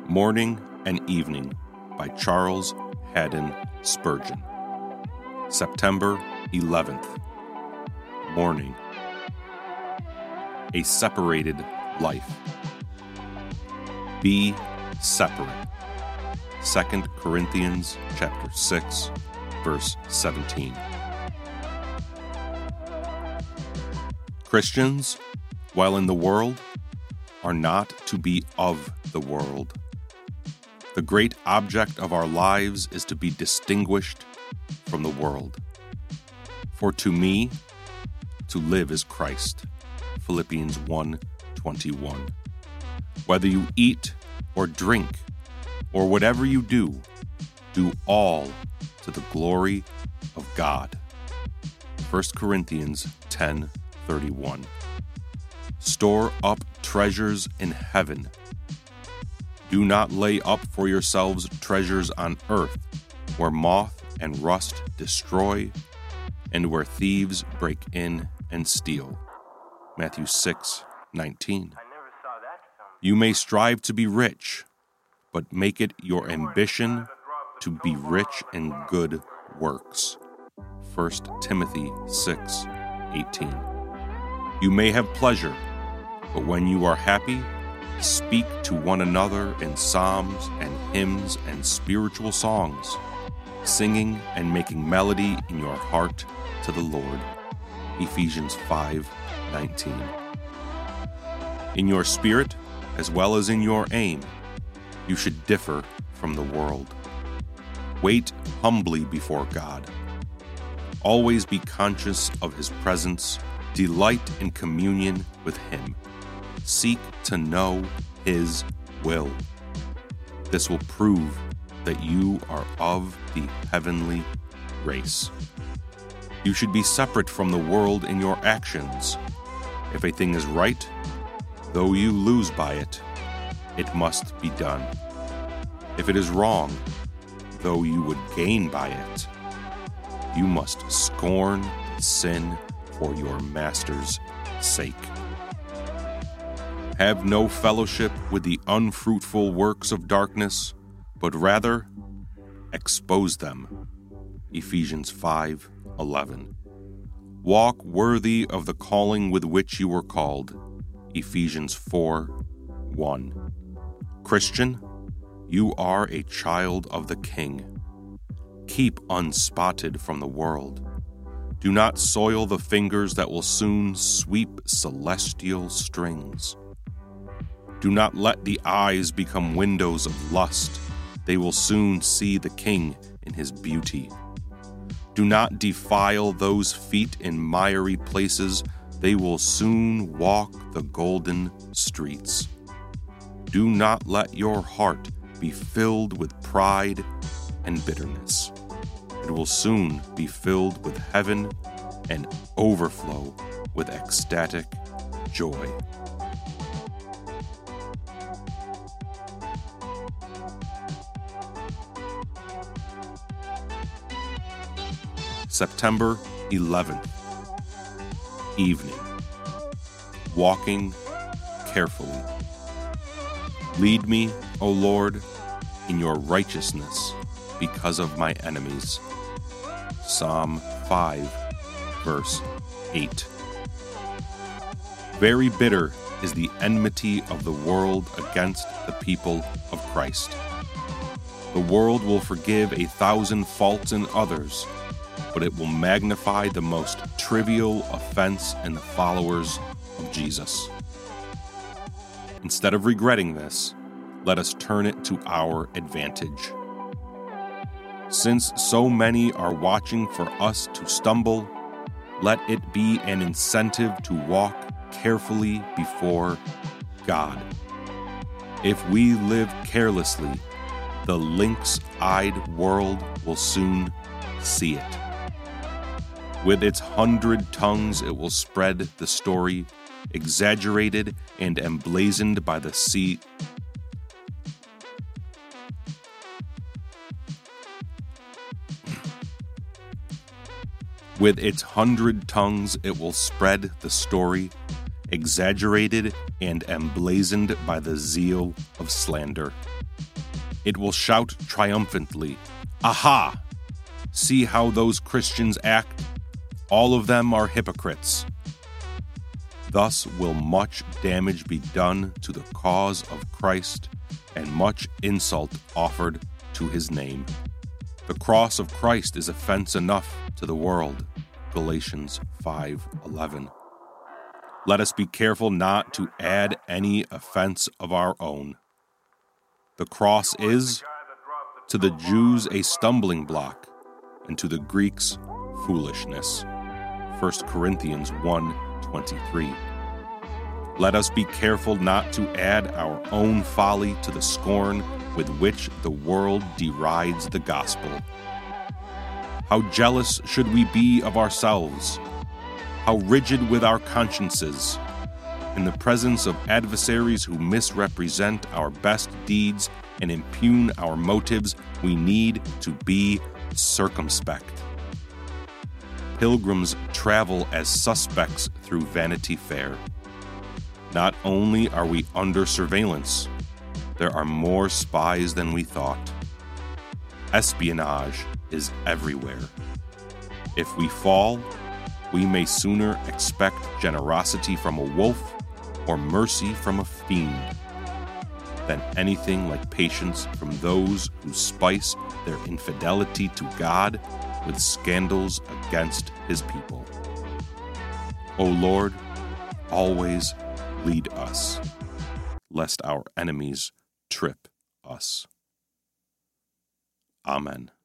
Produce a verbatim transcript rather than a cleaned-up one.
Morning and Evening by Charles Haddon Spurgeon. September eleventh. Morning. A separated life. Be separate. Second Corinthians chapter six, verse seventeen. Christians, while in the world, are not to be of the world. The great object of our lives is to be distinguished from the world. For to me, to live is Christ. Philippians one twenty-one. Whether you eat or drink, or whatever you do, do all to the glory of God. First Corinthians ten thirty-one. Store up treasures in heaven. Do not lay up for yourselves treasures on earth, where moth and rust destroy, and where thieves break in and steal. Matthew six nineteen. You may strive to be rich, but make it your ambition to be rich in good works. First Timothy six eighteen. You may have pleasure, but when you are happy, speak to one another in psalms and hymns and spiritual songs, singing and making melody in your heart to the Lord. Ephesians five nineteen. In your spirit, as well as in your aim, you should differ from the world. Wait humbly before God. Always be conscious of His presence. Delight in communion with Him. Seek to know His will. This will prove that you are of the heavenly race. You should be separate from the world in your actions. If a thing is right, though you lose by it, it must be done. If it is wrong, though you would gain by it, you must scorn sin for your master's sake. Have no fellowship with the unfruitful works of darkness, but rather expose them. Ephesians five eleven. Walk worthy of the calling with which you were called. Ephesians four one. Christian, you are a child of the King. Keep unspotted from the world. Do not soil the fingers that will soon sweep celestial strings. Do not let the eyes become windows of lust. They will soon see the King in His beauty. Do not defile those feet in miry places. They will soon walk the golden streets. Do not let your heart be filled with pride and bitterness. It will soon be filled with heaven and overflow with ecstatic joy. September eleventh. Evening. Walking carefully. Lead me, O Lord, in your righteousness because of my enemies. Psalm five, verse eight. Very bitter is the enmity of the world against the people of Christ. The world will forgive a thousand faults in others, but it will magnify the most trivial offense in the followers of Jesus. Instead of regretting this, let us turn it to our advantage. Since so many are watching for us to stumble, let it be an incentive to walk carefully before God. If we live carelessly, the lynx-eyed world will soon see it. With its hundred tongues it will spread the story, exaggerated and emblazoned by the sea. With its hundred tongues it will spread the story, exaggerated and emblazoned by the zeal of slander. It will shout triumphantly, "Aha! See how those Christians act? All of them are hypocrites." Thus will much damage be done to the cause of Christ and much insult offered to his name. The cross of Christ is offense enough to the world. Galatians five eleven. Let us be careful not to add any offense of our own. The cross is, to the Jews, a stumbling block, and to the Greeks, foolishness. First Corinthians one twenty-three. Let us be careful not to add our own folly to the scorn with which the world derides the gospel. How jealous should we be of ourselves? How rigid with our consciences? In the presence of adversaries who misrepresent our best deeds and impugn our motives, we need to be circumspect. Pilgrims travel as suspects through Vanity Fair. Not only are we under surveillance, there are more spies than we thought. Espionage is everywhere. If we fall, we may sooner expect generosity from a wolf or mercy from a fiend than anything like patience from those who spice their infidelity to God with scandals against his people. O Lord, always lead us, lest our enemies trip us. Amen.